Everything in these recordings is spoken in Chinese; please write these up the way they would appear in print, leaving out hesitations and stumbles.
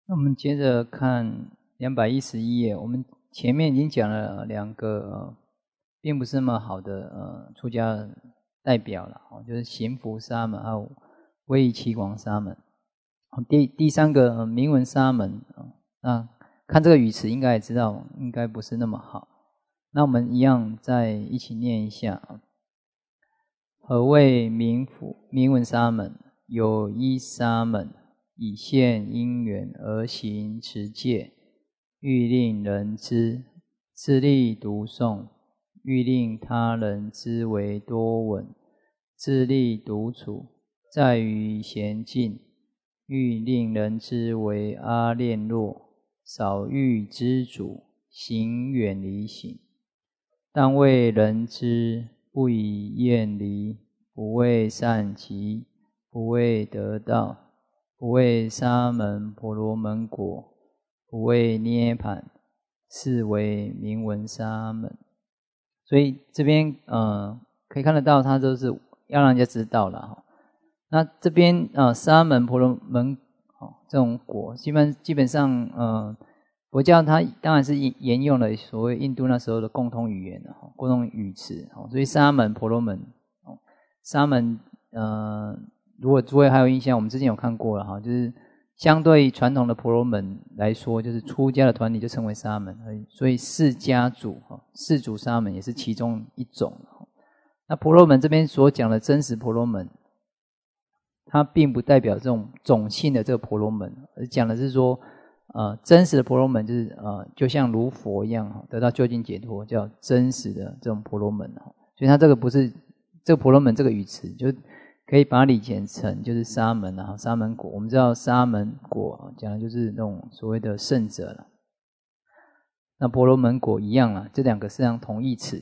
那我们接着看211页，我们前面已经讲了两个并不是那么好的出家代表了，就是行福沙门还有威仪齐广沙门。第三个明文沙门，那看这个语词应该也知道，应该不是那么好。那我们一样再一起念一下。何谓明文沙门？有一沙门，以现因缘而行持戒，欲令人知，自力读诵；欲令他人知为多闻，自力独处，在于闲静；欲令人知为阿练若，少欲知足，行远离行。但为人知，不以厌离，不为善集，不为得道，不为沙门婆罗门果，不为涅槃，是为明文沙门。所以这边可以看得到，它都是要让人家知道了。那这边沙门婆罗门这种果，基本上佛教它当然是沿用了所谓印度那时候的共同语言，共同语词，所以沙门婆罗门，沙门如果诸位还有印象，我们之前有看过了，就是相对传统的婆罗门来说，就是出家的团体就称为沙门，所以释迦族四祖沙门也是其中一种。那婆罗门这边所讲的真实婆罗门，它并不代表这种种姓的这个婆罗门，而讲的是说真实的婆罗门就是就像如佛一样得到究竟解脱，叫真实的这种婆罗门。所以它这个不是这个婆罗门这个语词，就可以把它理解成就是沙门沙门果。我们知道沙门果讲的就是那种所谓的圣者了。那婆罗门果一样啦，这两个实际上同义词，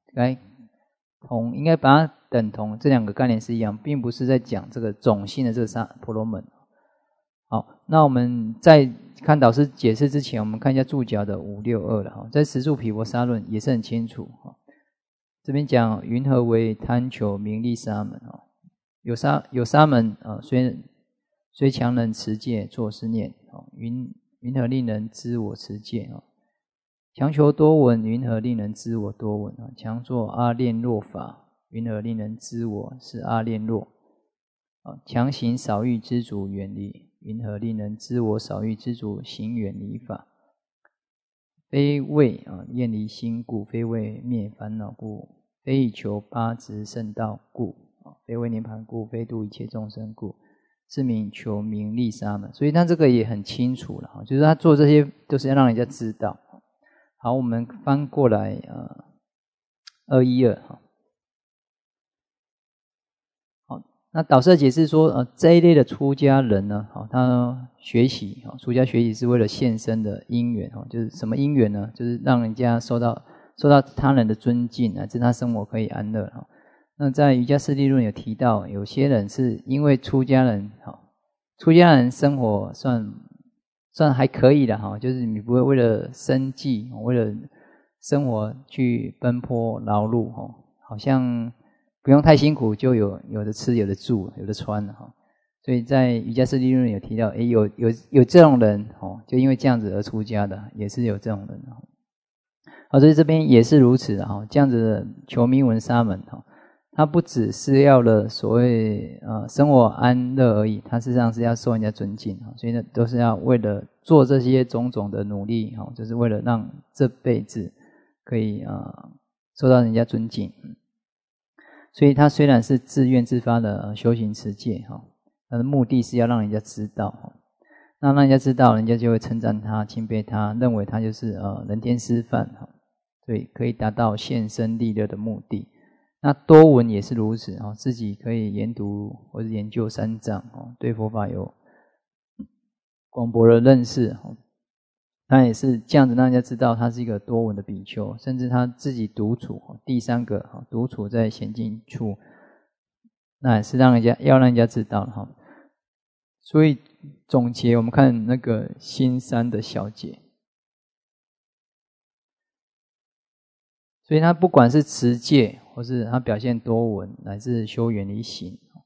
应该把它等同，这两个概念是一样，并不是在讲这个种姓的这个婆罗门。好，那我们在看导师解释之前，我们看一下注脚的562了。在十住毗婆沙论也是很清楚。这边讲云何为贪求名利沙门？有沙门虽强人持戒作是念，云何令人知我持戒？强求多闻，云何令人知我多闻？强作阿练若法，云何令人知我是阿练若？强行少欲知足远离，云何令人知我少欲知足行远离法？非为厌离心故，非为灭烦恼故，非以求八执圣道故，非为涅槃故，非度一切众生故，是名求名利沙门。所以他这个也很清楚了，就是他做这些都是要让人家知道。好，我们翻过来212。好，那导师解释说这一类的出家人呢，他学习出家学习是为了现身的因缘，就是什么因缘呢？就是让人家受到他人的尊敬，乃至他生活可以安乐。那在瑜伽师地论有提到，有些人是因为出家人生活算还可以的，就是你不会为了生计为了生活去奔波劳碌，好像不用太辛苦就有的吃有的住有的穿。所以在瑜伽师地论有提到有这种人就因为这样子而出家的，也是有这种人。所以这边也是如此的，这样子的求名闻沙门他不只是要了所谓生活安乐而已，他事实上是要受人家尊敬，所以呢都是要为了做这些种种的努力，就是为了让这辈子可以受到人家尊敬。所以他虽然是自愿自发的修行持戒，他的目的是要让人家知道，那让人家知道，人家就会称赞他、钦佩他，认为他就是人天师范，所以可以达到现身利乐的目的。那多闻也是如此，自己可以研读或者研究三藏，对佛法有广博的认识，他也是这样子让人家知道他是一个多闻的比丘，甚至他自己独处，第三个独处在闲静处，那也是要让人家知道。所以总结我们看那个新三的小节，所以他不管是持戒或是他表现多闻乃至修远离行，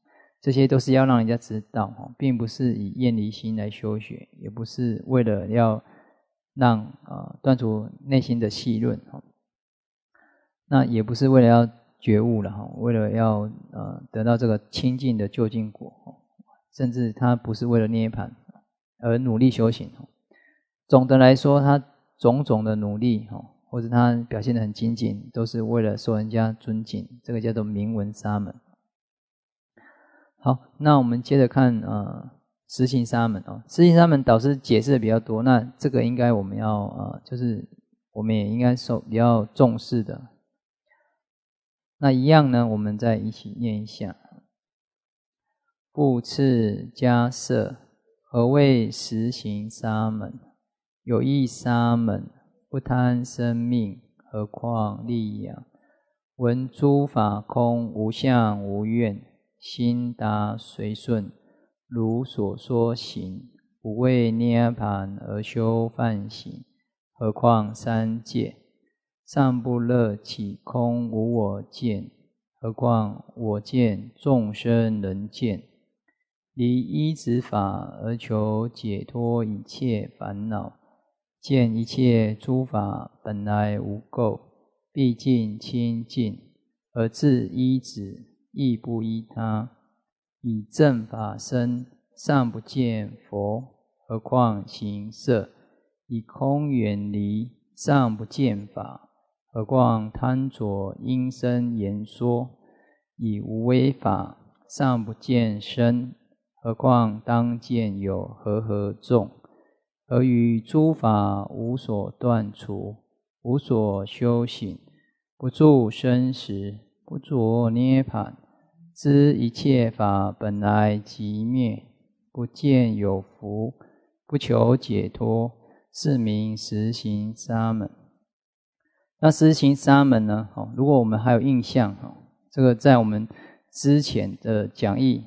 这些都是要让人家知道，并不是以厌离心来修学，也不是为了要让断除内心的戏论，那也不是为了要觉悟了，为了要得到这个清净的究竟果，甚至他不是为了涅槃而努力修行。总的来说，他种种的努力或者他表现得很精进，都是为了受人家尊敬，这个叫做名闻沙门。好，那我们接着看实行沙门实行沙门导师解释的比较多，那这个应该我们要就是我们也应该比较重视的。那一样呢，我们再一起念一下。布次迦摄，何谓实行沙门？有益沙门，不贪生命，何况利养？闻诸法空，无相无愿，心达随顺，如所说行，不为涅槃而修梵行，何况三界？尚不乐起空无我见，何况我见众生人见？离依止法而求解脱一切烦恼，见一切诸法本来无垢，毕竟清净，而自依止，亦不依他。以正法身，尚不见佛，何况行摄？以空远离，尚不见法，何况贪着因身言说？以无为法，尚不见身，何况当见有和众？而于诸法无所断除，无所修行，不住生死，不着涅槃，知一切法本来即灭，不见有福，不求解脱，是名实行沙门。那实行沙门呢？如果我们还有印象，这个在我们之前的讲义，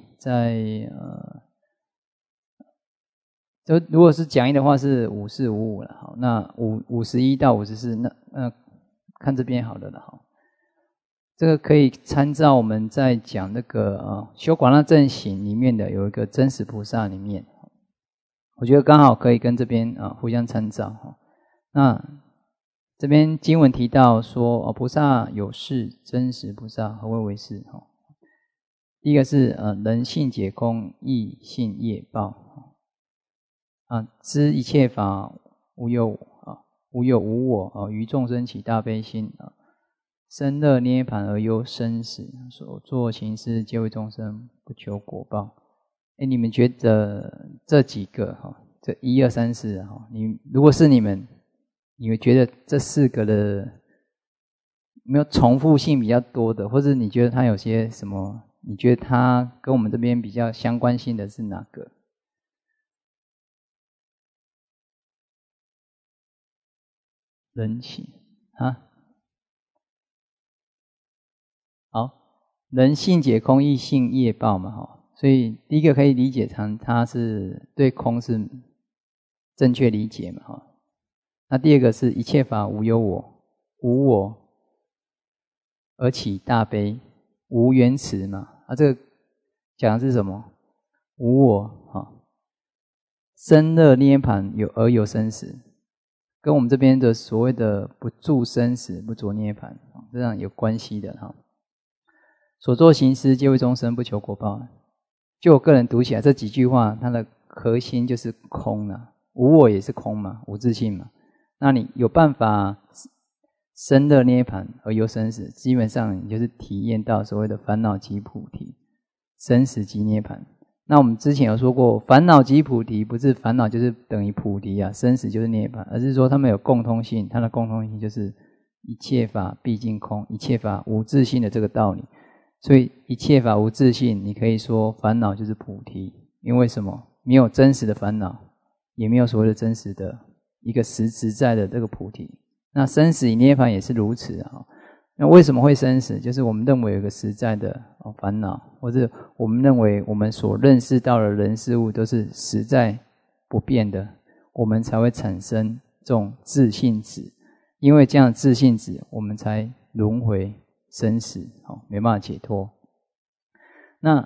如果是讲义的话是54、55了，好，那51到54，那看这边好了了，好，这个可以参照我们在讲那个修广大正行里面的有一个真实菩萨里面，我觉得刚好可以跟这边互相参照。那这边经文提到说，菩萨有事，真实菩萨何谓为事？第一个是人性解空，亦性业报，知一切法无有无我，于众生起大悲心，生乐涅槃而忧生死，所作行施皆为众生，不求果报。你们觉得这几个这1、2、3、4如果是你们会觉得这4个的没有重复性比较多的，或者你觉得它有些什么？你觉得它跟我们这边比较相关性的是哪个？人性好，人性解空，亦性业报嘛，所以第一个可以理解成它是对空是正确理解嘛，那第二个是一切法无有我，无我而起大悲，无缘慈嘛，这个讲的是什么？无我生乐涅槃而有生死，跟我们这边的所谓的不住生死，不着涅槃这样有关系的所作行施皆为众生，不求果报。就我个人读起来这几句话，它的核心就是空无我也是空嘛，无自性嘛。那你有办法生乐涅槃而有生死，基本上你就是体验到所谓的烦恼即菩提，生死即涅槃。那我们之前有说过，烦恼即菩提，不是烦恼就是等于菩提生死就是涅槃，而是说它们有共通性，它的共通性就是一切法毕竟空，一切法无自性的这个道理。所以一切法无自性，你可以说烦恼就是菩提，因为什么？没有真实的烦恼，也没有所谓的真实的一个实在的这个菩提。那生死与涅槃也是如此那为什么会生死？就是我们认为有一个实在的烦恼，或者我们认为我们所认识到的人事物都是实在不变的，我们才会产生这种自性子。因为这样的自性子，我们才轮回生死没办法解脱。那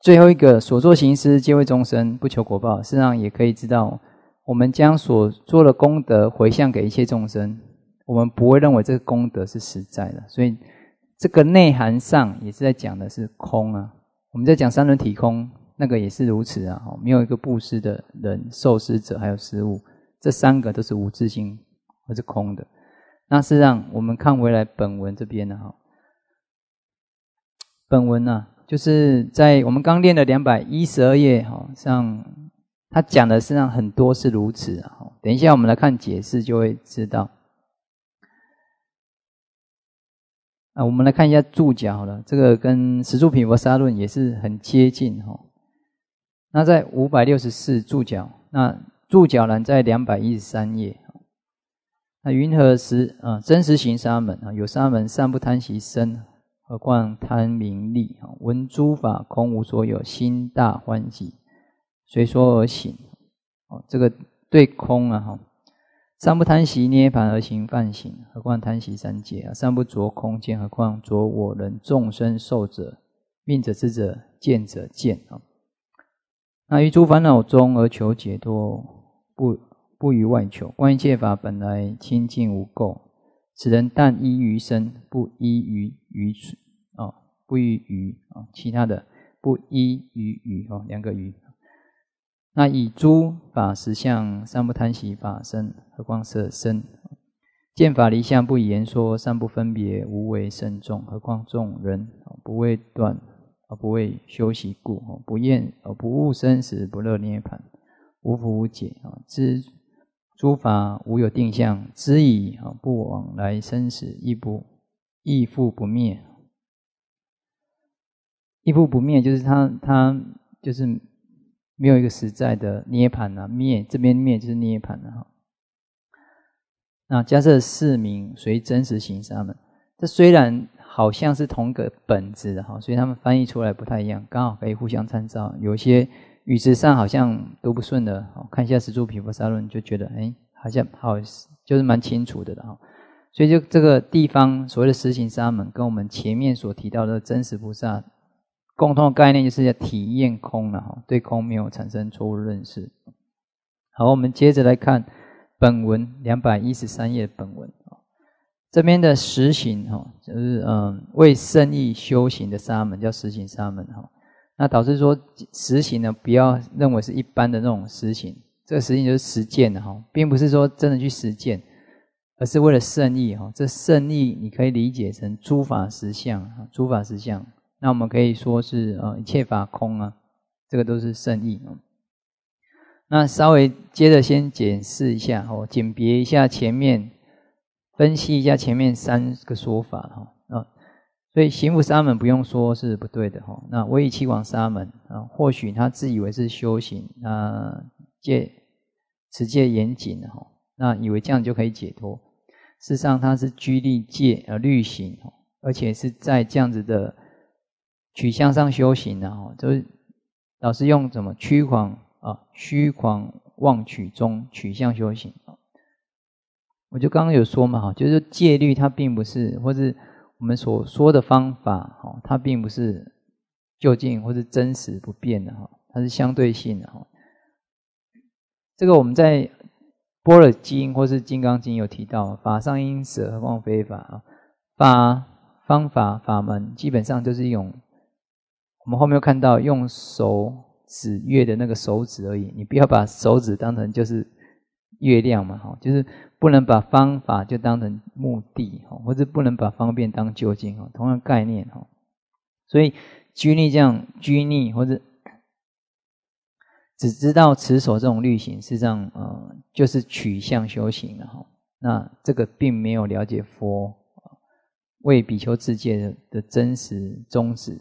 最后一个所作行施皆为众生，不求果报，事实上也可以知道，我们将所做的功德回向给一切众生，我们不会认为这个功德是实在的，所以这个内涵上也是在讲的是空啊。我们在讲三轮体空，那个也是如此啊。没有一个布施的人、受施者还有施物，这三个都是无自性或是空的。那事实上我们看回来本文这边呢，本文呢，就是在我们刚练的212页上，他讲的实际上很多是如此啊。等一下我们来看解释就会知道。我们来看一下注脚好了，这个跟十住毗婆沙论也是很接近那在564注脚，那注脚栏在213页。那云何真实行沙门有沙门善不贪其身，何况贪名利闻诸法空无所有，心大欢喜，随所而行这个对空善不贪习涅盘而行梵行，何况贪习三界善不着空见，何况着我人众生寿者，命者知者见者见那于诸烦恼中而求解脱，不于外求。观一切法本来清净无垢，此人但依于身，不依于鱼不依于其他的不依于鱼两个鱼。那以诸法实相善不贪习法身，何况色身。见法离相不以言说，善不分别无为甚众，何况众人。不为断不为修习故，不厌不悟生死，不乐涅盘，无福无解知诸法无有定相，知以不往来生死，亦复不灭。亦复不灭就是它就是没有一个实在的涅盘灭这边灭就是涅盘那假设四名随真实行沙门，这虽然好像是同个本质的所以他们翻译出来不太一样，刚好可以互相参照。有些语词上好像都不顺的看一下十住毗婆沙论就觉得好像就是蛮清楚的所以就这个地方所谓的实行沙门跟我们前面所提到的真实菩萨共同的概念，就是要体验空对空没有产生错误认识。好，我们接着来看本文213页的本文这边的实行就是为圣意修行的沙门叫实行沙门那导致说实行呢，不要认为是一般的那种实行，这个实行就是实践的并不是说真的去实践，而是为了圣意这圣意你可以理解成诸法实相诸法实相。那我们可以说是一切法空这个都是圣意那稍微接着先解释一下简别一下前面，分析一下前面3个说法所以行福沙门不用说是不对的那唯以期往沙门或许他自以为是修行持戒严谨那以为这样就可以解脱，事实上他是居利戒律行而且是在这样子的取向上修行就是老师用什么虚诳妄取中取向修行我就刚刚有说嘛就是戒律它并不是，或是我们所说的方法它并不是究竟或是真实不变的它是相对性的这个我们在般若经或是金刚经有提到，法上应舍，何况非法方法法门基本上就是一种，我们后面有看到用手指月的那个手指而已，你不要把手指当成就是月亮嘛就是不能把方法就当成目的或者不能把方便当究竟同样概念所以拘泥或者只知道持守这种律行，事实上就是取向修行了那这个并没有了解佛为比丘自戒的真实宗旨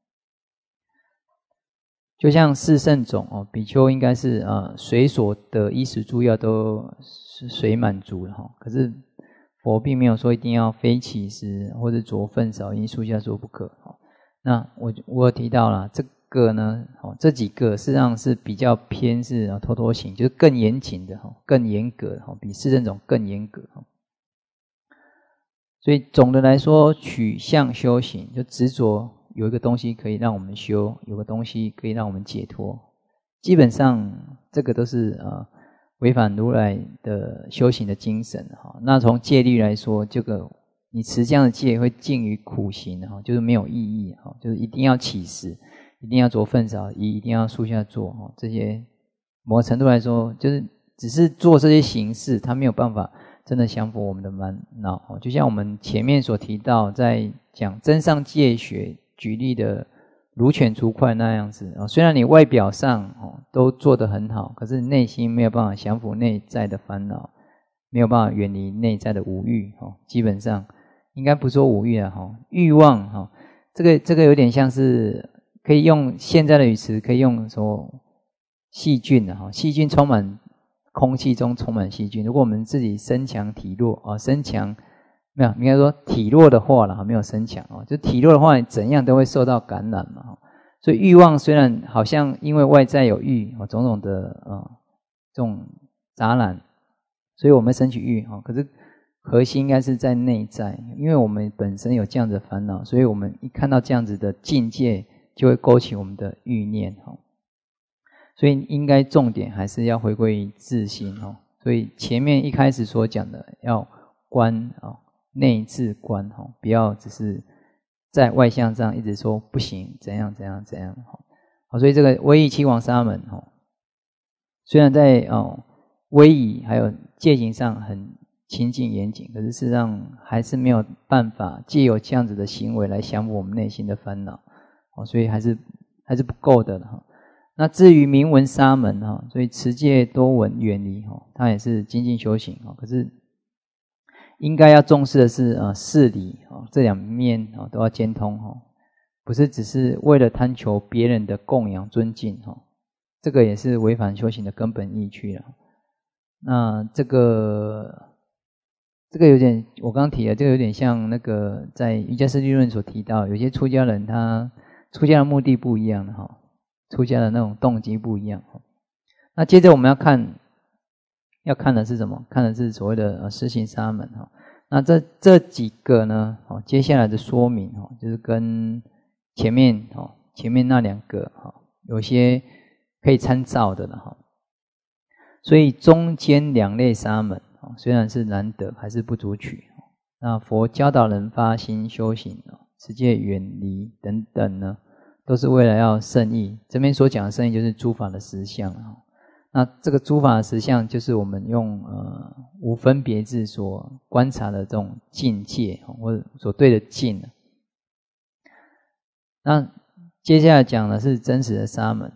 就像四圣种比丘应该是随所得衣食住要都随满足了可是佛并没有说一定要非乞食或者着粪少因树下说不可那我有提到了这个呢这几个事实上是比较偏是脱脱行，就是更严谨的更严格的比四圣种更严格所以总的来说取向修行就执着有一个东西可以让我们修，有个东西可以让我们解脱。基本上这个都是违反如来的修行的精神哈。那从戒律来说，这个你持这样的戒会近于苦行哈，就是没有意义哈，就是一定要起食，一定要着粪扫衣，一定要树下坐哈。这些某个程度来说，就是只是做这些形式，它没有办法真的降服我们的烦恼。就像我们前面所提到，在讲真上戒学举例的如犬出块那样子，虽然你外表上都做得很好，可是内心没有办法降服内在的烦恼，没有办法远离内在的五欲。基本上应该不说五欲啊，欲望这个有点像是可以用现在的语词，可以用说细菌细菌充满空气中充满细菌。如果我们自己身强体弱身强没有，应该说体弱的话啦，没有身强就体弱的话，你怎样都会受到感染嘛。所以欲望虽然好像因为外在有欲种种的这种杂染，所以我们升起欲可是核心应该是在内在，因为我们本身有这样子的烦恼，所以我们一看到这样子的境界，就会勾起我们的欲念所以应该重点还是要回归于自心所以前面一开始所讲的要观内自观不要只是在外相上一直说不行怎样怎样怎样所以这个威仪七广沙门虽然在威仪还有戒行上很清净严谨，可是事实上还是没有办法藉由这样子的行为来降服我们内心的烦恼所以还是不够的那至于明文沙门所以持戒多闻远离它也是精进修行可是应该要重视的是事理这两面都要兼通不是只是为了贪求别人的供养尊敬这个也是违反修行的根本意趣了。那这个有点我刚刚提的，这个有点像那个在瑜伽师地论所提到，有些出家人他出家的目的不一样的出家的那种动机不一样那接着我们要看的是什么？看的是所谓的施行沙门那这几个呢接下来的说明就是跟前面那两个有些可以参照的了所以中间两类沙门虽然是难得，还是不足取那佛教导人发心修行持戒远离等等呢，都是为了要胜义。这边所讲的胜义就是诸法的实相那这个诸法的实相就是我们用无分别智所观察的这种境界或者所对的境那接下来讲的是真实的沙门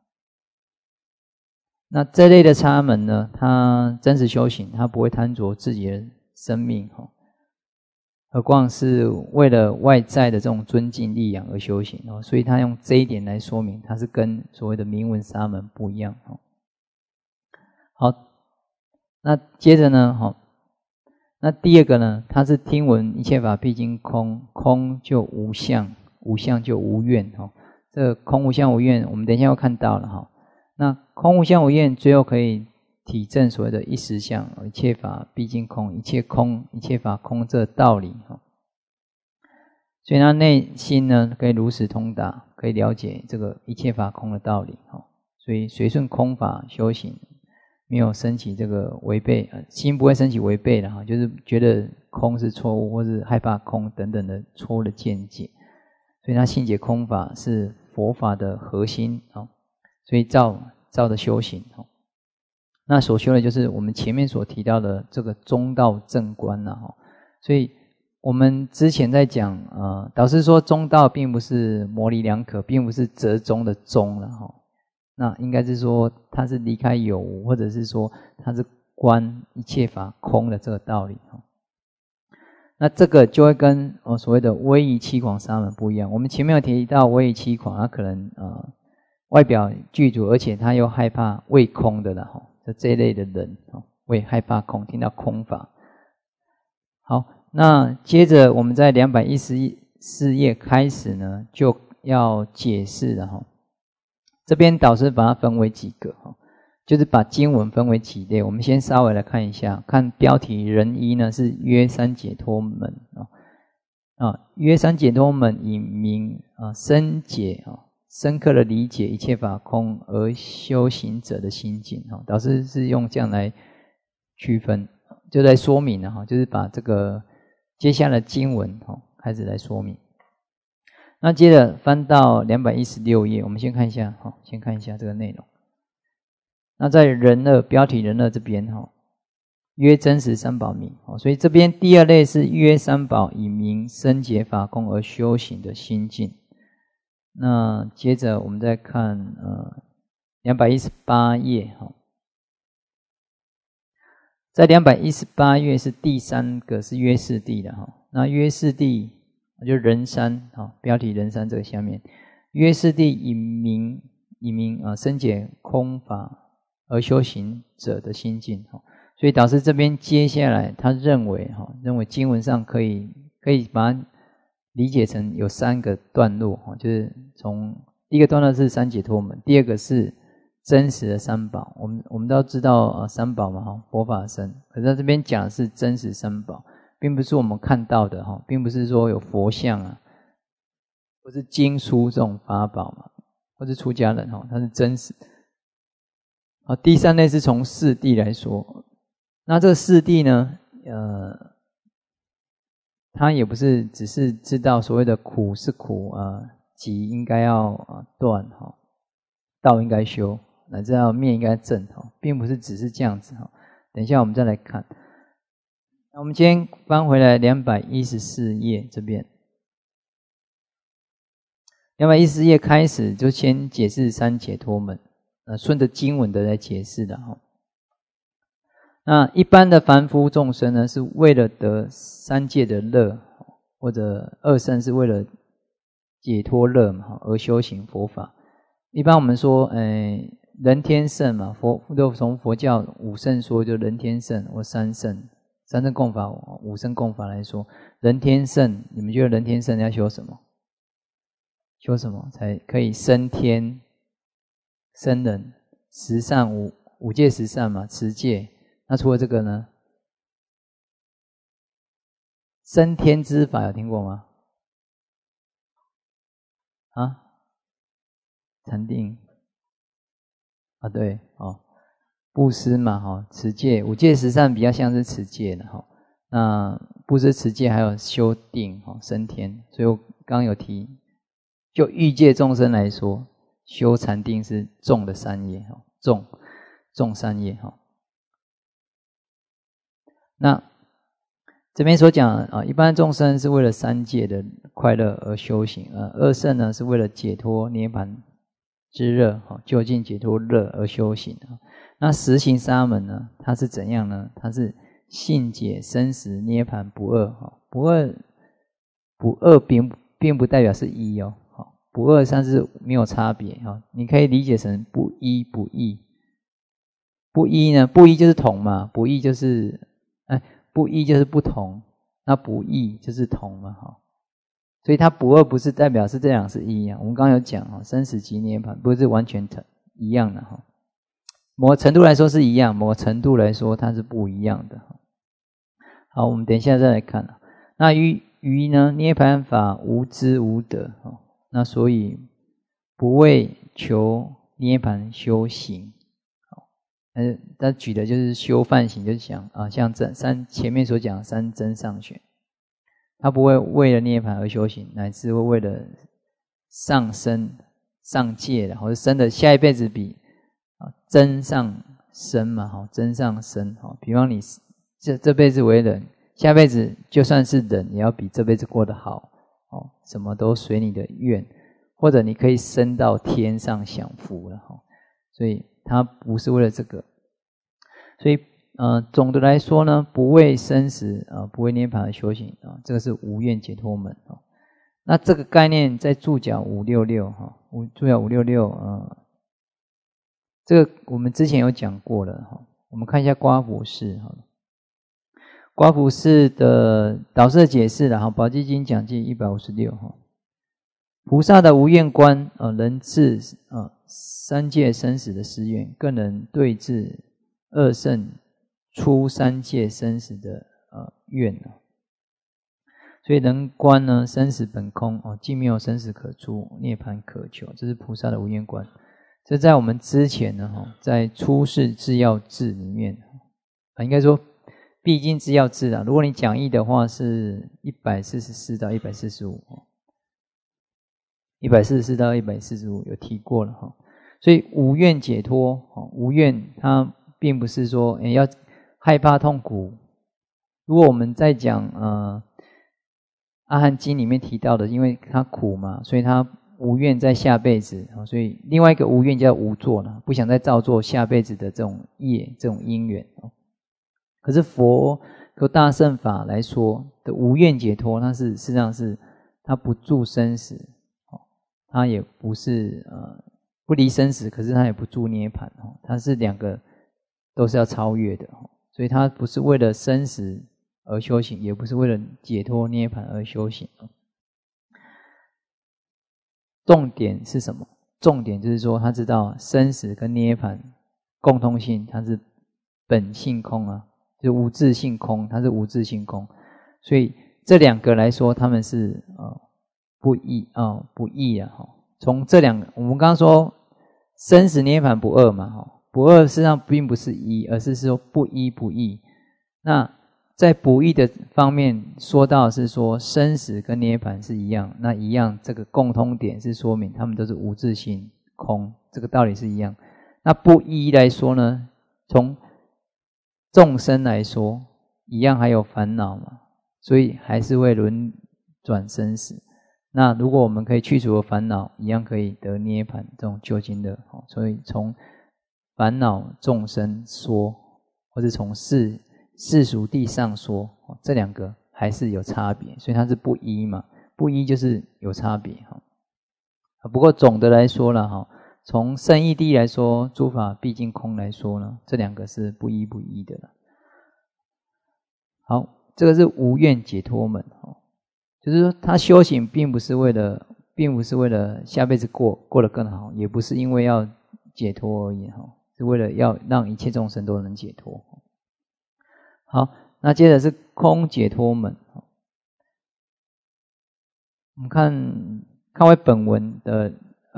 那这类的沙门呢，他真实修行，他不会贪着自己的生命何况是为了外在的这种尊敬利养而修行所以他用这一点来说明他是跟所谓的明文沙门不一样好，那接着呢那第二个呢，他是听闻一切法毕竟空，空就无相，无相就无愿这个空无相无愿我们等一下要看到了那空无相无愿最后可以体证所谓的一实相，一切法毕竟空，一切空一切法空这道理所以他内心呢可以如实通达，可以了解这个一切法空的道理所以随顺空法修行，没有升起这个违背心不会升起违背的就是觉得空是错误，或是害怕空等等的错误的见解。所以他信解空法是佛法的核心所以照着修行那所修的就是我们前面所提到的这个中道正观所以我们之前在讲导师说中道并不是模棱两可，并不是折中的中了那应该是说它是离开有无，或者是说它是观一切法空的这个道理那这个就会跟所谓的威仪七广沙门不一样。我们前面有提到威仪七广，他可能外表具足，而且他又害怕畏空的了这一类的人会害怕空，听到空法。好，那接着我们在214页开始呢，就要解释了这边导师把它分为几个就是把经文分为几类。我们先稍微来看一下，看标题人一呢是约三解脱门约三解脱门以明深解深刻的理解一切法空而修行者的心境。导师是用这样来区分，就来说明了就是把这个接下来经文开始来说明。那接着翻到216页，我们先看一下这个内容。那在人乐标题人乐这边约真实三宝明，所以这边第二类是约三宝以明深解法空而修行的心境。那接着我们再看218页在218页是第三个是约四谛的那约四谛就人三标题人三这个下面，约四谛以明深解空法而修行者的心境。所以导师这边接下来他认为经文上可以把它理解成有3个段落，就是从第一个段落是三解脱门，第二个是真实的三宝。我们都知道三宝嘛，佛法僧，可是他这边讲的是真实三宝，并不是我们看到的并不是说有佛像或是经书这种法宝嘛，或是出家人它是真实。第三类是从四谛来说，那这个四谛呢他也不是只是知道所谓的苦是苦集应该要断道应该修，乃至到面应该正并不是只是这样子等一下我们再来看。那我们今天翻回来214页这边，214页开始就先解释三解脱门，顺着经文的来解释的那一般的凡夫众生呢，是为了得三界的乐，或者二圣是为了解脱乐嘛，而修行佛法。一般我们说人天圣嘛，从佛教五圣说就人天圣或三圣共法五圣共法来说，人天圣，你们觉得人天圣要修什么？修什么才可以升天升人？十善五戒十善嘛，持戒。那除了这个呢？升天之法有听过吗？禅定对布施嘛持戒，五戒十善比较像是持戒的那布施持戒还有修定升天，所以我刚刚有提，就欲界众生来说，修禅定是重的三业重三业那这边所讲一般众生是为了三界的快乐而修行，二圣呢是为了解脱涅槃之乐究竟解脱乐而修行。那十行沙门呢，它是怎样呢？它是信解生死涅槃不二不二并不代表是一不二它是没有差别你可以理解成不一不异。不一呢，不一就是同嘛，不异就是不一就是不同，那不异就是同嘛所以它不二不是代表是这两是一我们刚刚有讲生死及涅槃不是完全一样的某个程度来说是一样，某个程度来说它是不一样的。好，我们等一下再来看那于呢涅槃法无知无得那所以不为求涅槃修行。他举的就是修梵行，就是讲像前面所讲三真上选，他不会为了涅槃而修行，乃至会为了上升上界的，或者生的下一辈子比真上升嘛真上升比方你这辈子为人，下辈子就算是人也要比这辈子过得好什么都随你的愿，或者你可以升到天上享福了所以他不是为了这个。所以总的来说呢，不为生死不为涅槃而修行这个是无愿解脱门那这个概念在注脚566注脚566这个我们之前有讲过了我们看一下刮胡氏刮胡氏的导师的解释了宝积经讲记156菩萨的无愿观能治三界生死的誓愿，更能对治二圣出三界生死的愿所以能观呢生死本空既没有生死可出，涅槃可求，这是菩萨的无厌观。这在我们之前呢在出世制要志里面应该说必经之要志如果你讲义的话是144到145 144到145有提过了所以无愿解脱无愿它并不是说要害怕痛苦。如果我们在讲阿含经里面提到的，因为它苦嘛，所以它无愿在下辈子所以另外一个无愿叫无作了，不想再造作下辈子的这种业这种因缘可是佛大乘法来说的无愿解脱，它是事实上是它不住生死它也不是不离生死，可是它也不住涅槃它是两个都是要超越的所以它不是为了生死而修行，也不是为了解脱涅槃而修行。重点是什么？重点就是说他知道生死跟涅槃共通性，它是本性空就是无自性空，它是无自性空。所以这两个来说他们是不异不异从这两个我们刚刚说生死涅槃不二嘛不二实际上并不是一，而是说不一不异。那在不异的方面说到是说生死跟涅槃是一样，那一样这个共通点是说明他们都是无自性空，这个道理是一样。那不一来说呢，从众生来说一样还有烦恼嘛，所以还是会轮转生死。那如果我们可以去除烦恼，一样可以得涅槃这种究竟的所以从烦恼众生说，或是从世俗地上说这两个还是有差别，所以它是不一嘛，不一就是有差别不过总的来说了从圣义谛来说，诸法毕竟空来说呢，这两个是不一不一的了。好，这个是无愿解脱门就是说他修行并不是为了下辈子过得更好，也不是因为要解脱而已是为了要让一切众生都能解脱。好，那接着是空解脱门。我们看回本文的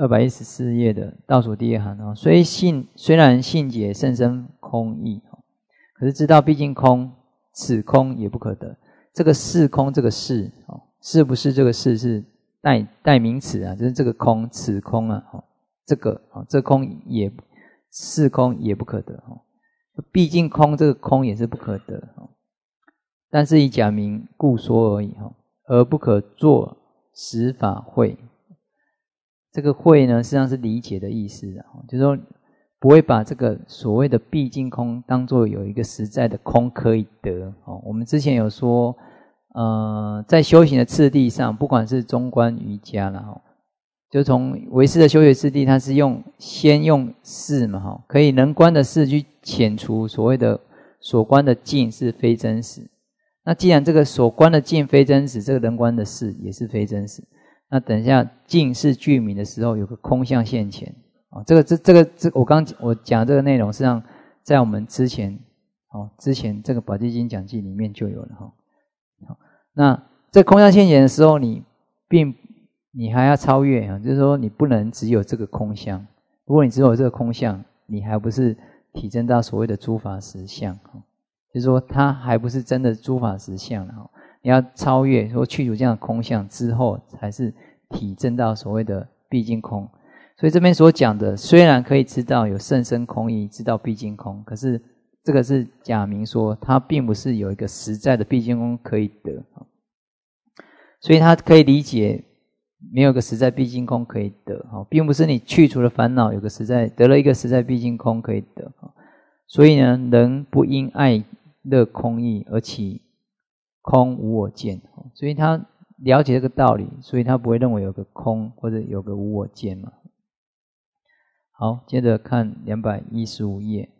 214页的倒数第一行虽然信解甚深空义可是知道毕竟空，此空也不可得。这个是空，这个是不是这个是代名词就是这个空，此空这空也是空也不可得毕竟空，这个空也是不可得但是以假名故说而已而不可作实法会。这个会呢实际上是理解的意思就是说不会把这个所谓的毕竟空当作有一个实在的空可以得我们之前有说在修行的次第上，不管是中观瑜伽就从唯识的修学次第，它是先用识嘛可以能观的识去遣除所谓的所观的境是非真实。那既然这个所观的境非真实，这个能观的识也是非真实，那等一下境是具名的时候，有个空相现前这我讲这个内容，实际上在我们之前这个宝积经讲记里面就有了那这空相现前的时候，你还要超越就是说你不能只有这个空相。如果你只有这个空相，你还不是体证到所谓的诸法实相就是说它还不是真的诸法实相你要超越说去除这样的空相之后，才是体证到所谓的毕竟空。所以这边所讲的虽然可以知道有甚深空义，知道毕竟空，可是这个是假名说它并不是有一个实在的毕竟空可以得所以它可以理解没有个实在毕竟空可以得并不是你去除了烦恼得了一个实在毕竟空可以得所以呢，人不因爱乐空义而起空无我见所以他了解这个道理，所以他不会认为有个空或者有个无我见嘛。好，接着看215页。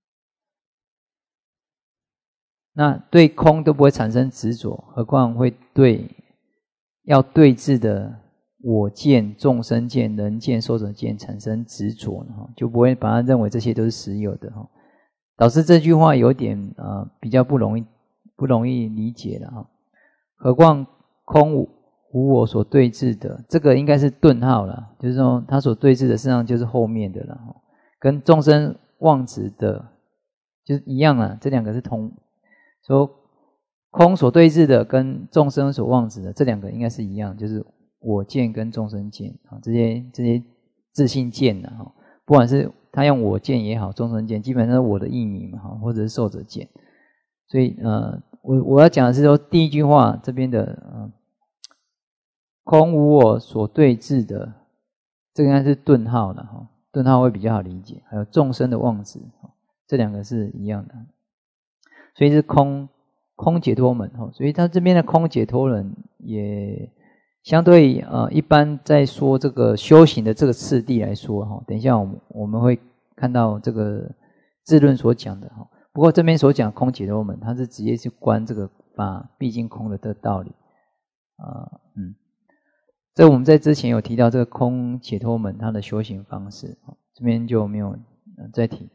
那对空都不会产生执着，何况会对要对治的我见、众生见、人见、寿者见产生执着呢？就不会把它认为这些都是实有的导致这句话有点比较不容易理解了何况空无我所对治的，这个应该是顿号了，就是说他所对治的实际上就是后面的了，跟众生妄执的就是一样啦，这两个是同。说空所对治的跟众生所妄执的这两个应该是一样，就是我见跟众生见啊，这些自性见的哈，不管是他用我见也好，众生见，基本上是我的意名嘛哈，或者是受者见。所以我要讲的是说第一句话这边的空无我所对治的，这个应该是顿号了哈，顿号会比较好理解。还有众生的妄执，这两个是一样的，所以是空解脱门哈。所以他这边的空解脱人也相对一般在说这个修行的这个次第来说哈，等一下我们会看到这个智论所讲的哈。不过这边所讲空解脱门，它是直接去观这个法毕竟空的这个道理这我们在之前有提到这个空解脱门它的修行方式，这边就没有再提。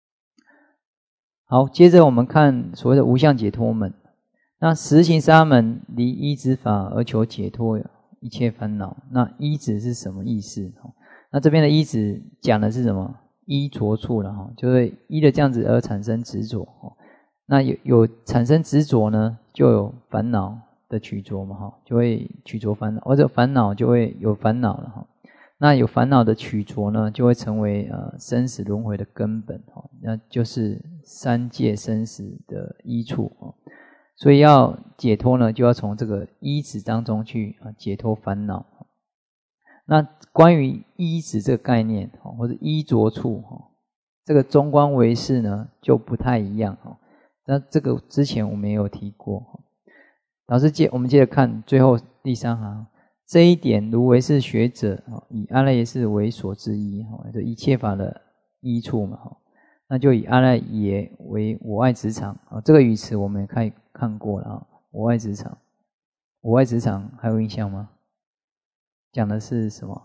好，接着我们看所谓的无相解脱门。那实行沙门离依止法而求解脱一切烦恼。那依止是什么意思？那这边的依止讲的是什么？依着处了，就会依着这样子而产生执着。那有产生执着呢，就有烦恼的取着嘛，就会取着烦恼，或者烦恼就会有烦恼了。那有烦恼的取着呢，就会成为生死轮回的根本，那就是三界生死的依处。所以要解脱呢，就要从这个依止当中去解脱烦恼。那关于依止这个概念或者依着处这个中观唯识呢就不太一样。那这个之前我们也有提过。老师我们接着看最后第三行，这一点如唯识学者以阿赖耶识为所知依，就一切法的依处嘛，那就以阿赖耶为我爱执场。这个语词我们也看过了，我爱执场，我爱执场还有印象吗？讲的是什么？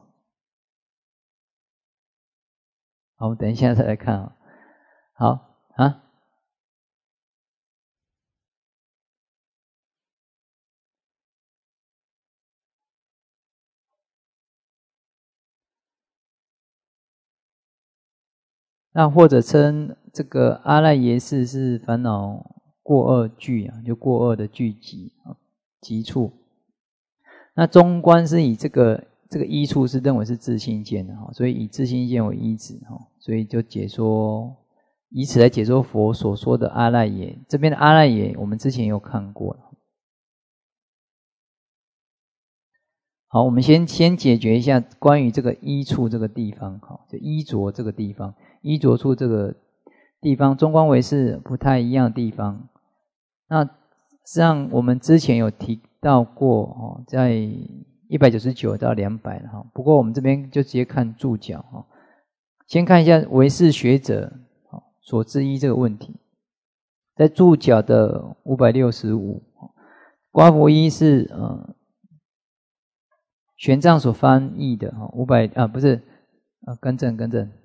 好，我们等一下再来看。好那或者称这个阿赖耶识是烦恼过恶聚就过恶的聚集集处。那中观是以这个依处是认为是自性见的，所以以自性见为依止，所以就解说，以此来解说佛所说的阿赖耶。这边的阿赖耶我们之前也有看过了。好，我们先解决一下关于这个依处这个地方，就依着这个地方，依着处这个地方，中观唯识不太一样的地方。那实际上我们之前有提到过，在199到200了。不过我们这边就直接看注脚。先看一下唯识学者所知依这个问题，在注脚的565，刮佛一是玄奘所翻译的不是更正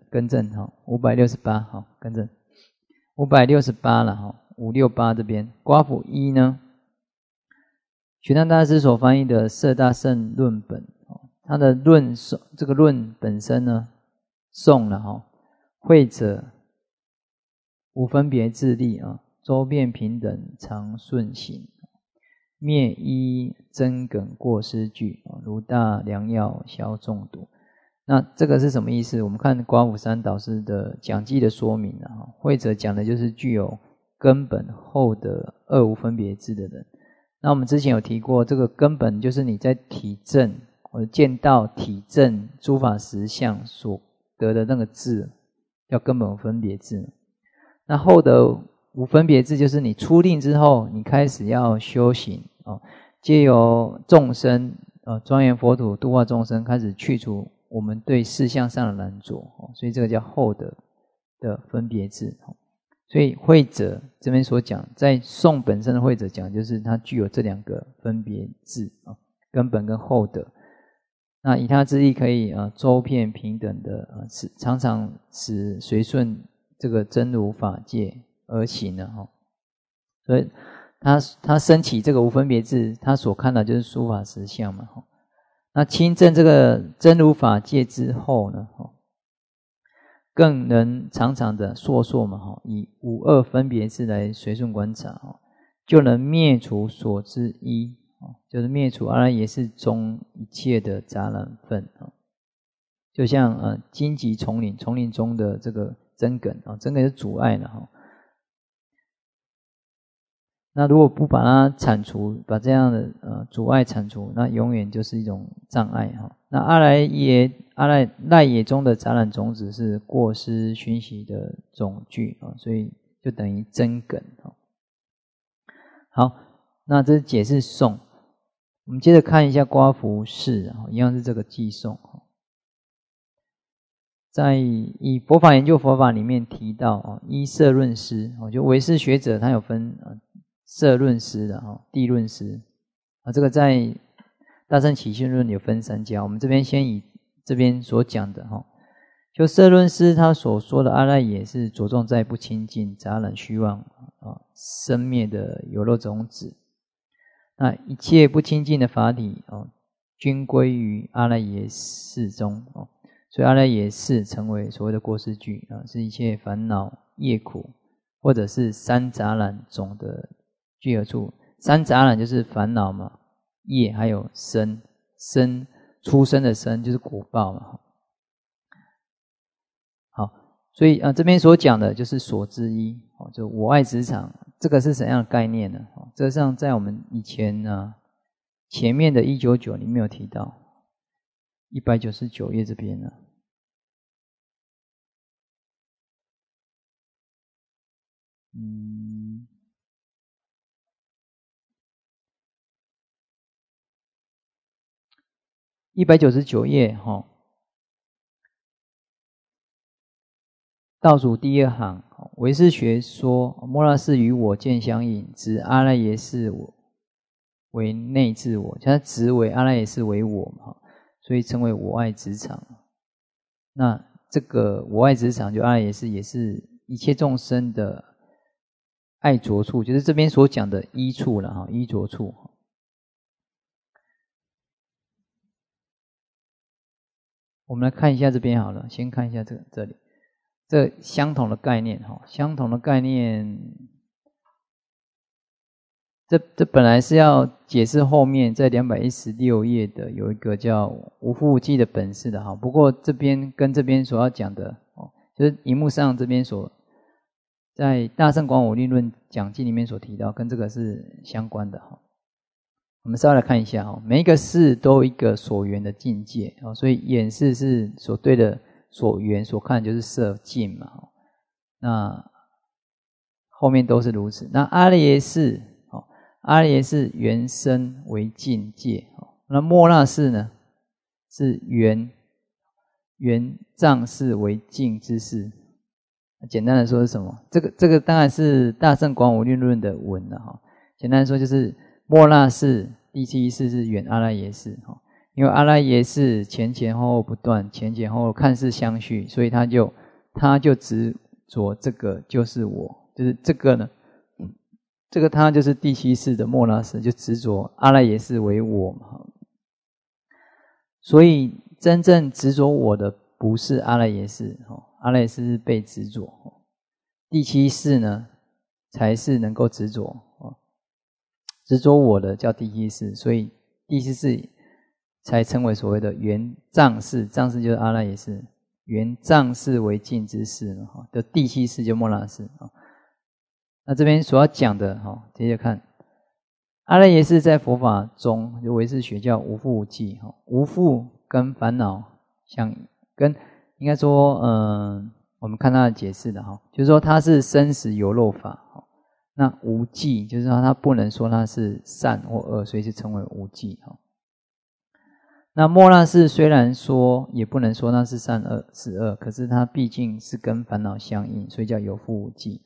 568更正568了568这边刮佛一呢，玄奘大师所翻译的《摄大乘论本》，他的这个论本身呢，颂了慧者无分别自利周遍平等常顺行，灭依真梗过失句，如大良药消中毒。那这个是什么意思？我们看刮佛三导师的讲记的说明慧者讲的就是具有根本后的二无分别智的人。那我们之前有提过，这个根本就是你在体证或者见到体证诸法实相所得的那个智，叫根本无分别智。那后的无分别智就是你初定之后，你开始要修行藉由众生庄严佛土度化众生，开始去除我们对事相上的难着，所以这个叫后的分别智。所以慧者这边所讲，在颂本身的慧者讲，就是他具有这两个分别智根本跟后的。那以他之力可以周遍平等的常常使随顺这个真如法界而行所以他升起这个无分别智，他所看到就是诸法实相嘛。那亲证这个真如法界之后呢，更能常常的烁嘛，以五二分别智来随顺观察，就能灭除所知一，就是灭除阿赖耶识中一切的杂染分。就像荆棘丛林中的这个针梗，针梗是阻碍了。那如果不把它铲除，把这样的阻碍铲除，那永远就是一种障碍。那阿赖耶中的杂染种子是过失熏习的种具，所以就等于针梗。好，那这是解释颂。我们接着看一下刮服式，一样是这个偈颂。在以佛法研究佛法里面提到，依摄论师，就唯识学者他有分摄论师的谛论师，这个在大乘起信论有分三家，我们这边先以这边所讲的就摄论师他所说的阿赖耶是着重在不清净、杂染、虚妄生灭的有漏种子。那一切不清净的法体均归于阿赖耶识中，所以阿赖耶识成为所谓的过失句，是一切烦恼业苦或者是三杂染种的聚合处。三杂染就是烦恼嘛，业还有生出生的生就是果报嘛。好，所以这边所讲的就是所知一，就我爱职场，这个是怎样的概念呢？这上在我们以前前面的199里面有提到，199页这边呢。199页倒数第二行，唯识学说末那识与我见相应，指阿赖耶识为内自我，它执为阿赖耶识为我嘛，所以称为我爱职场。那这个我爱职场就阿赖耶识也是一切众生的爱着处，就是这边所讲的依处了依着处。我们来看一下这边好了，先看一下这里，这相同的概念相同的概念，这本来是要解释后面在216页的有一个叫无复无记的本事的不过这边跟这边所要讲的就是荧幕上这边所在大乘广我立论讲记里面所提到，跟这个是相关的我们稍微来看一下每一个识都有一个所缘的境界所以眼识是所对的所缘所看就是色境嘛那后面都是如此。那阿赖耶识缘生为境界那末那识呢是缘障识为境之识。简单的说是什么？这个当然是大乘广我立论的文了简单的说就是末那识第七识是缘阿赖耶识因为阿赖耶识前后后不断，前后后看似相续，所以他就执着这个就是我，就是这个呢，这个他就是第七识的末那识，就执着阿赖耶识为我嘛。所以真正执着我的不是阿赖耶识阿赖耶识是被执着第七识呢才是能够执着执着我的叫第七识，所以第七识才称为所谓的缘障识，障识就是阿赖耶识，缘障识为境之识的第七识就末那识那这边所要讲的接着看阿赖耶识在佛法中就唯识学叫无复无记无复跟烦恼相跟应该说我们看他的解释的就是说它是生死有漏法那无记就是说它不能说它是善或恶，所以是称为无记那末那识虽然说也不能说它是善恶是恶，可是它毕竟是跟烦恼相应，所以叫有复无记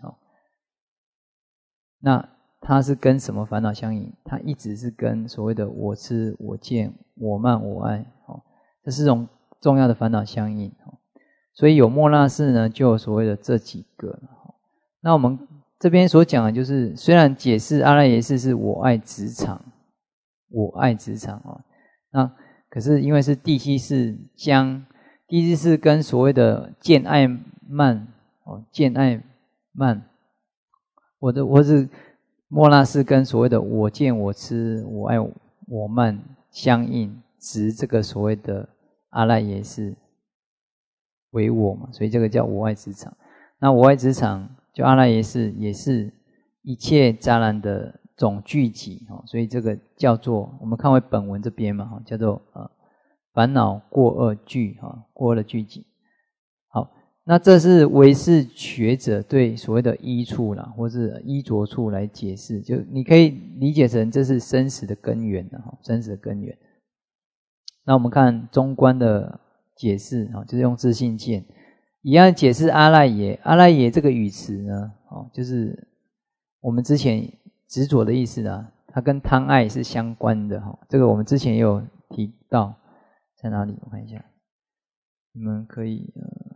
那它是跟什么烦恼相应？它一直是跟所谓的我痴我见我慢我爱这四种重要的烦恼相应所以有末那识呢就有所谓的这几个那我们这边所讲的就是，虽然解释阿赖耶识是我爱执场，我爱执场哦，那可是因为是第七识将第七识跟所谓的见爱慢哦，见爱慢，我是末那识跟所谓的我见我痴我爱我慢相应，执这个所谓的阿赖耶识为我嘛，所以这个叫我爱执场。那我爱执场就阿赖耶识也是一切杂染的总聚集，所以这个叫做我们看回本文这边嘛，叫做烦恼过恶聚，过恶的聚集。好，那这是唯识学者对所谓的依处啦，或是依着处来解释，就你可以理解成这是生死的根源，生死的根源。那我们看中观的解释，就是用自性见一样解释阿赖耶。阿赖耶这个语词呢，就是我们之前执着的意思啦，它跟贪爱是相关的，这个我们之前也有提到，在哪里？我看一下，你们可以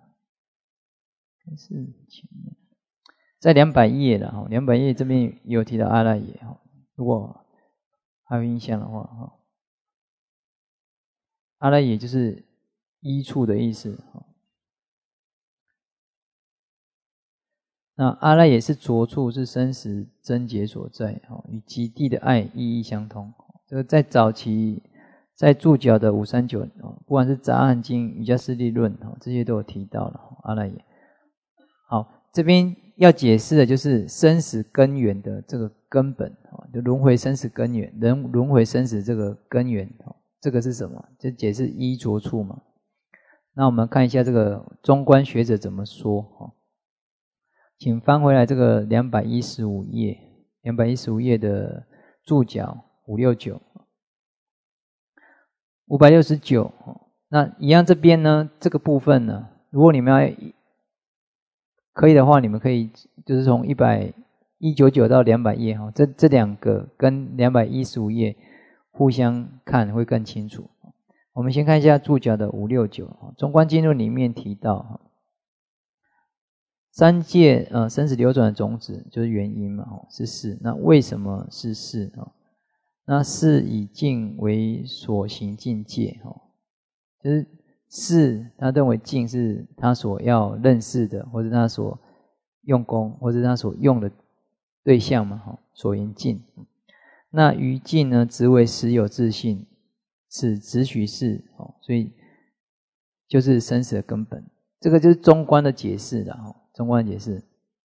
是前面在200页了，200页这边也有提到阿赖耶，如果还有印象的话，阿赖耶就是依处的意思。那阿赖耶是着处，是生死症结所在，与极地的爱意义相通。这个在早期在注脚的539，不管是杂汉经、瑜伽师地论，这些都有提到了阿赖耶。好，这边要解释的就是生死根源的这个根本，就轮回生死根源，轮回生死这个根源，这个是什么？就解释依着处嘛。那我们看一下这个中观学者怎么说。请翻回来这个215页，215页的注脚569、569。那一样这边呢，这个部分呢，如果你们要可以的话，你们可以就是从199到200页这两个跟215页互相看会更清楚。我们先看一下注脚的569，中观经论里面提到三界生死流转的种子就是原因嘛，是事。那为什么是事？那事以境为所行境界，就是事他认为境是他所要认识的，或者他所用功，或者他所用的对象嘛，所言境。那于境呢，执为实有自性，是执取事，所以就是生死的根本。这个就是中观的解释了，中观的解释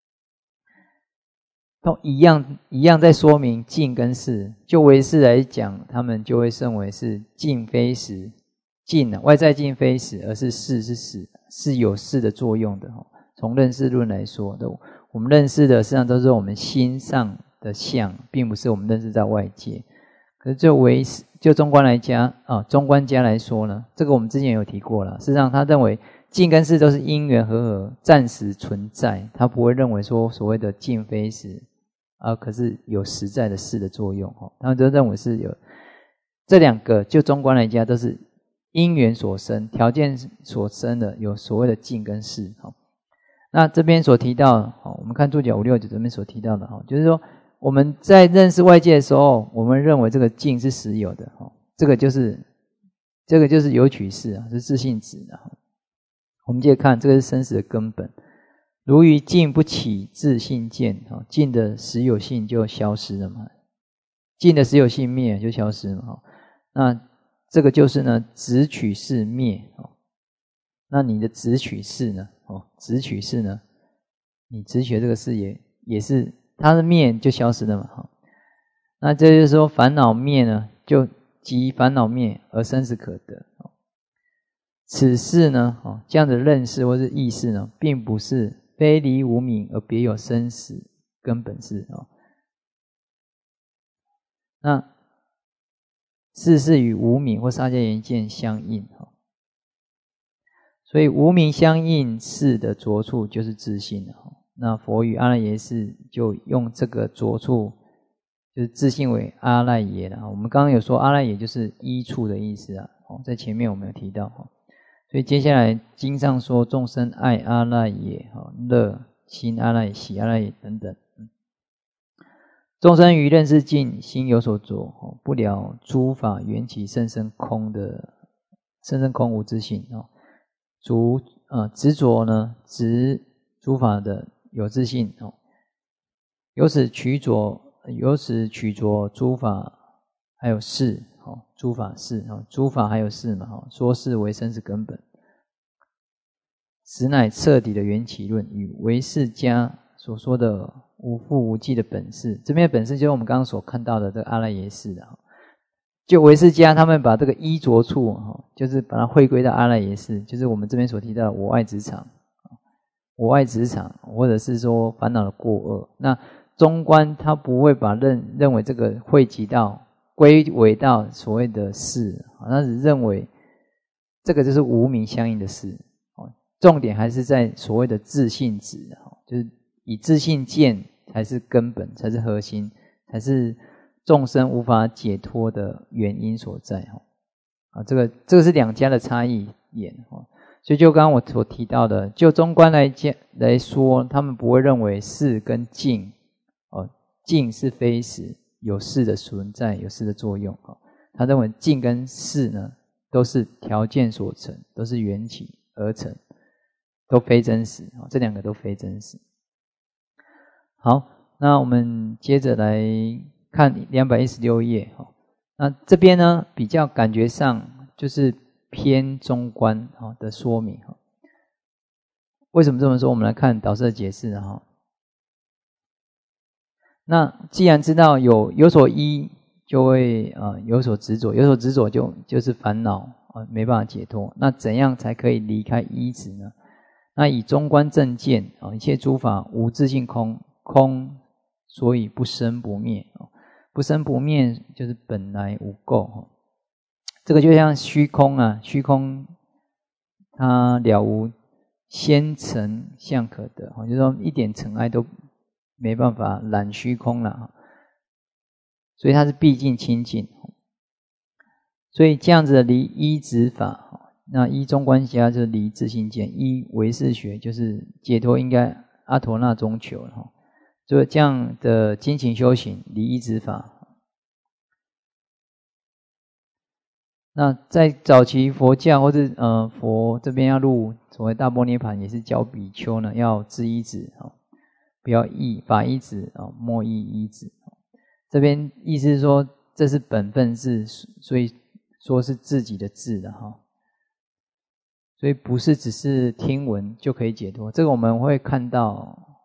都一样在说明境跟事。就唯识来讲，他们就会认为是境非实，境外在境非实，而是事是实，是有事的作用的。从认识论来说，我们认识的实际上都是我们心上的相，并不是我们认识在外界。可是就中观来讲中观家来说呢，这个我们之前有提过了。事实上，他认为境跟事都是因缘和合，暂时存在，他不会认为说所谓的境非实，可是有实在的事的作用。他们就认为是有这两个，就中观来讲都是因缘所生，条件所生的，有所谓的境跟事。那这边所提到，我们看注脚569这边所提到的，就是说我们在认识外界的时候，我们认为这个境是实有的，这个就是有取事是自性质的。我们接着看，这个是生死的根本。如于境不起自性见，境的实有性就消失了嘛，境的实有性灭就消失了嘛。那这个就是呢，执取事灭。那你的执取事呢？执取事呢？你执取这个事也是它的灭就消失了嘛。那这就是说，烦恼灭呢，就即烦恼灭而生死可得。此事呢，这样的认识或是意识呢，并不是非离无明而别有生死根本是。那事是与无明或杀戒缘见相应，所以无明相应事的着处就是自性。那佛与阿赖耶识就用这个着处，就是自性为阿赖耶了。我们刚刚有说阿赖耶就是依处的意思啊，在前面我们有提到。所以接下来经上说众生爱阿赖耶，乐心阿赖耶、喜阿赖耶等等。 众生于认识境，心有所着，不了诸法缘起甚深空的甚深空无自性。执着呢，执诸法的有自性，由此取着诸法还有事，诸法事，诸法还有事嘛，说事为生死根本，实乃彻底的缘起论，与唯识家所说的无复无际的本事，这边的本事就是我们刚刚所看到的这个阿赖耶识的。就唯识家他们把这个依着处，就是把它汇归到阿赖耶识，就是我们这边所提到的我爱执场，或者是说烦恼的过恶。那中观他不会把认为这个汇集到归为到所谓的事，他只认为这个就是无明相应的事。重点还是在所谓的自性执，就是以自性见才是根本，才是核心，才是众生无法解脱的原因所在。这个是两家的差异眼。所以就刚刚我所提到的，就中观来说，他们不会认为事跟境，境是非实，有事的存在，有事的作用。他认为境跟事呢，都是条件所成，都是缘起而成，都非真实，这两个都非真实。好，那我们接着来看216页。那这边呢，比较感觉上就是偏中观的说明。为什么这么说？我们来看导师的解释。那既然知道有所依，就会有所执着，有所执着就是烦恼，没办法解脱。那怎样才可以离开依执呢？那以中观正见，一切诸法无自性空，空所以不生不灭，不生不灭就是本来无垢。这个就像虚空啊，虚空它了无先尘相可得，就是说一点尘埃都没办法染虚空了，所以它是毕竟清净。所以这样子的离依执法，那依中观家就是离自性见，依唯识学就是解脱应该阿陀那中求了。所以这样的精勤修行，离依执法。那在早期佛教或者佛这边要入所谓大般涅槃，也是教比丘呢要知依止，不要依法依止，莫依依止。这边意思是说这是本分智，所以说是自己的智的哈。所以不是只是听闻就可以解脱，这个我们会看到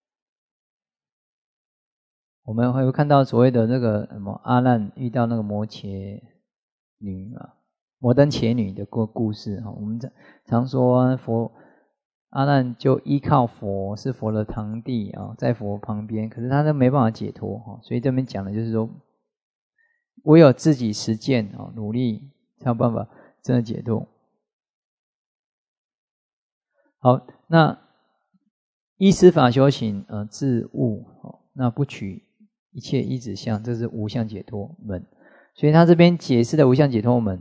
所谓的那个什么阿难遇到那个摩羯女摩登伽女的故事。我们常说阿难就依靠佛，是佛的堂弟在佛旁边，可是他都没办法解脱。所以这边讲的就是说，唯有自己实践努力才有办法真的解脱。好，那依师法修行自悟，那不取一切依止相，这是无相解脱门。所以他这边解释的无相解脱门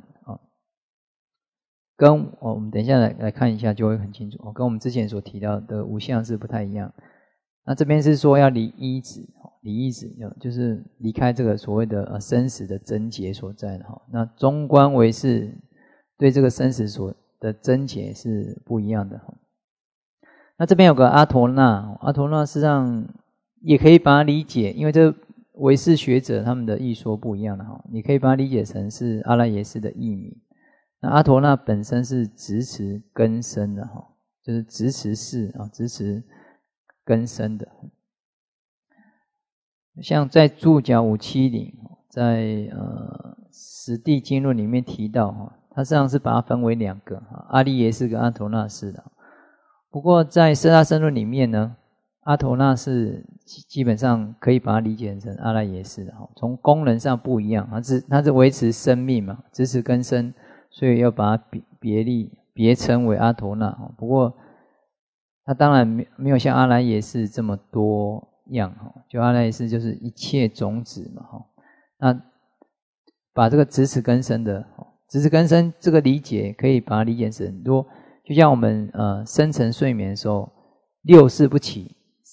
跟我们等一下来看一下就会很清楚，跟我们之前所提到的无相是不太一样。那这边是说要离依止，离依止就是离开这个所谓的生死的症结所在的。那中观唯识对这个生死所的症结是不一样的。那这边有个阿陀那，阿陀那事实上也可以把它理解，因为这唯识学者他们的义说不一样的，你可以把它理解成是阿赖耶识的义名。那阿陀那本身是执持根生的，就是执持事执持根生的。像在注脚570，在十地经论里面提到，它实际上是把它分为两个，阿利耶识跟阿陀那识的。不过在色大乘论里面呢，阿陀那识基本上可以把它理解成阿赖耶识的，从功能上不一样，它是维持生命嘛，执持根生，所以要把它别称为阿陀那。不过它当然没有像阿赖耶识这么多样，就阿赖耶识就是一切种子嘛。那把这个执持根生的执持根生这个理解，可以把它理解成很多，就像我们深层睡眠的时候，六事不起，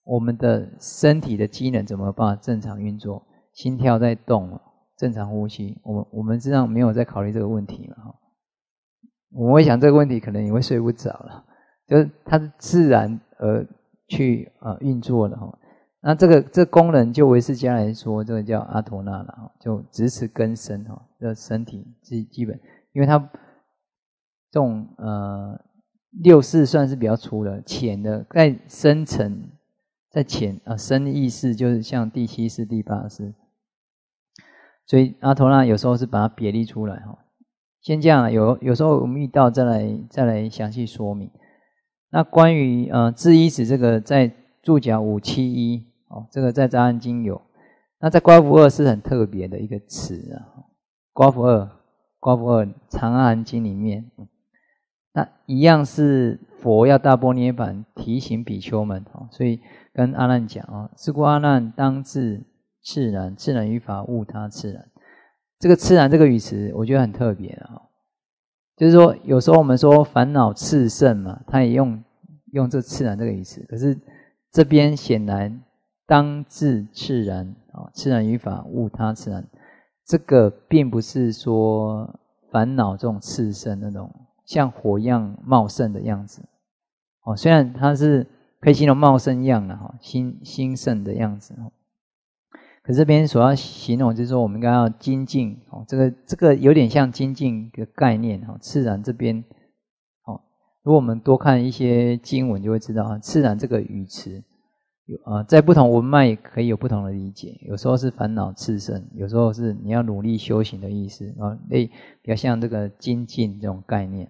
我们的身体的机能怎么办法正常运作？心跳在动，正常呼吸，我们实际上没有在考虑这个问题嘛。我会想这个问题，可能你会睡不着了，就是它是自然而去运作的哈。那这功能就唯识家来说，这个叫阿陀那了，就直持根身哈，这身体基本，因为它这种六识算是比较粗的，浅的在深层，在浅深意识就是像第七识、第八识，所以阿陀那有时候是把它别立出来哈。先这样，有时候我们遇到再来详细说明。那关于智依止这个在注脚571这个在杂案经有，那在刮符2是很特别的一个词啊。刮符2长阿含经里面，那一样是佛要大般涅槃提醒比丘们所以跟阿难讲是故阿难当自赤然，赤然于法悟他赤然。这个赤然这个语词我觉得很特别就是说有时候我们说烦恼炽盛嘛，他也用这赤然这个语词，可是这边显然当自赤然赤然于法悟他赤然，这个并不是说烦恼这种炽盛那种像火一样茂盛的样子虽然它是可以形容茂盛样的兴盛的样子可是这边所要形容就是说我们应该要精进这个有点像精进的概念赤然这边如果我们多看一些经文就会知道赤然这个语词在不同文脉可以有不同的理解，有时候是烦恼炽盛，有时候是你要努力修行的意思比较像这个精进这种概念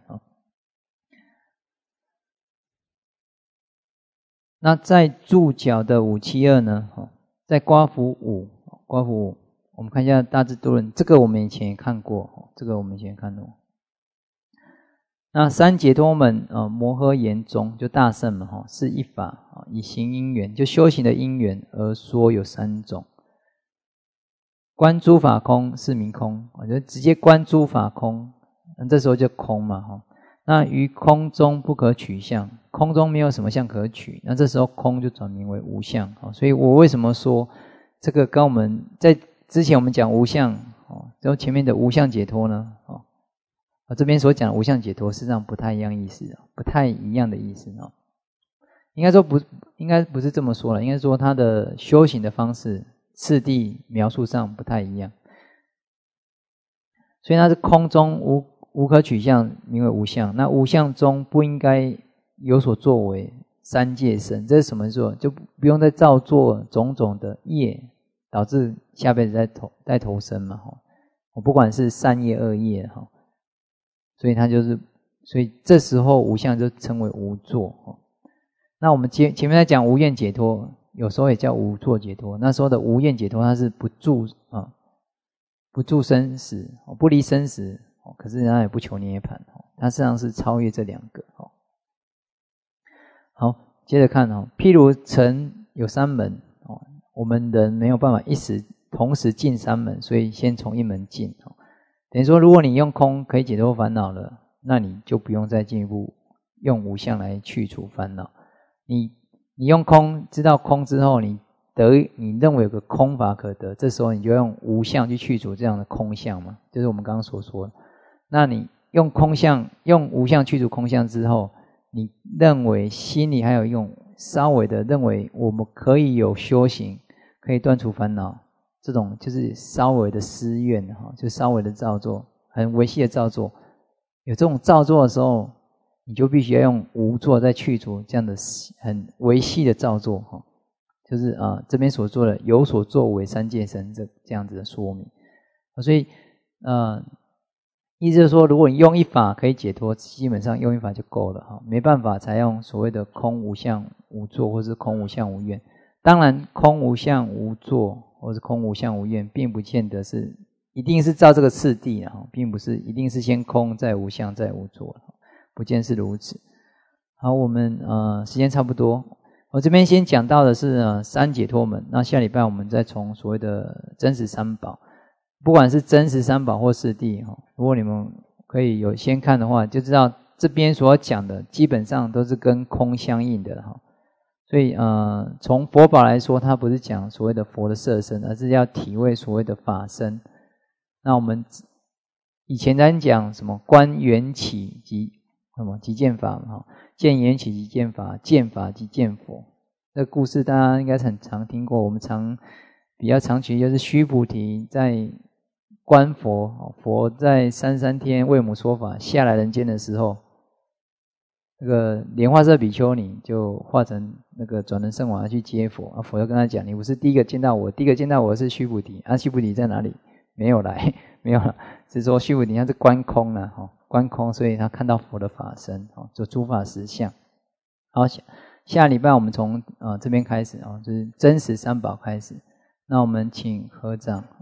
那在注脚的572呢在刮符5，我们看一下大智度论，这个我们以前也看过那三解脱门摩诃言中就大乘嘛是一法以行因缘，就修行的因缘而说有3种。观诸法空是名空，就直接观诸法空，这时候就空嘛那于空中不可取相，空中没有什么相可取，那这时候空就转名为无相所以我为什么说这个跟我们在之前我们讲无相然后前面的无相解脱呢这边所讲的无相解脱事实上不太一样的意思应该不是这么说了，应该说它的修行的方式次第描述上不太一样，所以它是空中无可取相，名为无相。那无相中不应该有所作为三界身，这是什么说？就不用再造作种种的业，导致下辈子再投生嘛我不管是善业恶业所以这时候无相就称为无作那我们前面在讲无愿解脱，有时候也叫无作解脱。那时候的无愿解脱，它是不住生死，不离生死，可是它也不求涅槃，它实际上是超越这2个。好，接着看譬如尘有3门我们人没有办法同时进3门，所以先从1门进等于说如果你用空可以解脱烦恼了，那你就不用再进一步用无相来去除烦恼。你用空知道空之后，你认为有个空法可得，这时候你就用无相去去除这样的空相嘛，就是我们刚刚所说的。那你用无相去除空相之后，你认为心里还有用稍微的认为我们可以有修行，可以断除烦恼，这种就是稍微的思愿就稍微的造作，很微细的造作。有这种造作的时候，你就必须要用无作再去除这样的很微细的造作就是这边所做的有所作为三界身这样子的说明。所以意思就是说，如果你用一法可以解脱，基本上用一法就够了没办法才用所谓的空无相无作，或是空无相无愿。当然空无相无作或是空无相无愿并不见得是一定是照这个次第并不是一定是先空再无相再无作，不见是如此。好，我们时间差不多，我这边先讲到的是三解脱门，那下礼拜我们再从所谓的真实三宝，不管是真实三宝或四谛如果你们可以有先看的话，就知道这边所讲的基本上都是跟空相应的所所以从佛法来说，它不是讲所谓的佛的色身，而是要体会所谓的法身。那我们以前在讲什么观缘起及什么即见法嘛，见缘起即见法，见法即见佛。这个故事大家应该很常听过，我们比较常举就是须菩提在观佛，佛在33天为母说法下来人间的时候，那个莲花色比丘尼就化成那个转轮圣王要去接佛，佛就跟他讲：“你不是第一个见到我，第一个见到我是须菩提，须菩提在哪里？没有来，没有了。是说须菩提他是观空了，观空，所以他看到佛的法身，就诸法实相。好，下礼拜我们从这边开始就是真实三宝开始。那我们请合掌。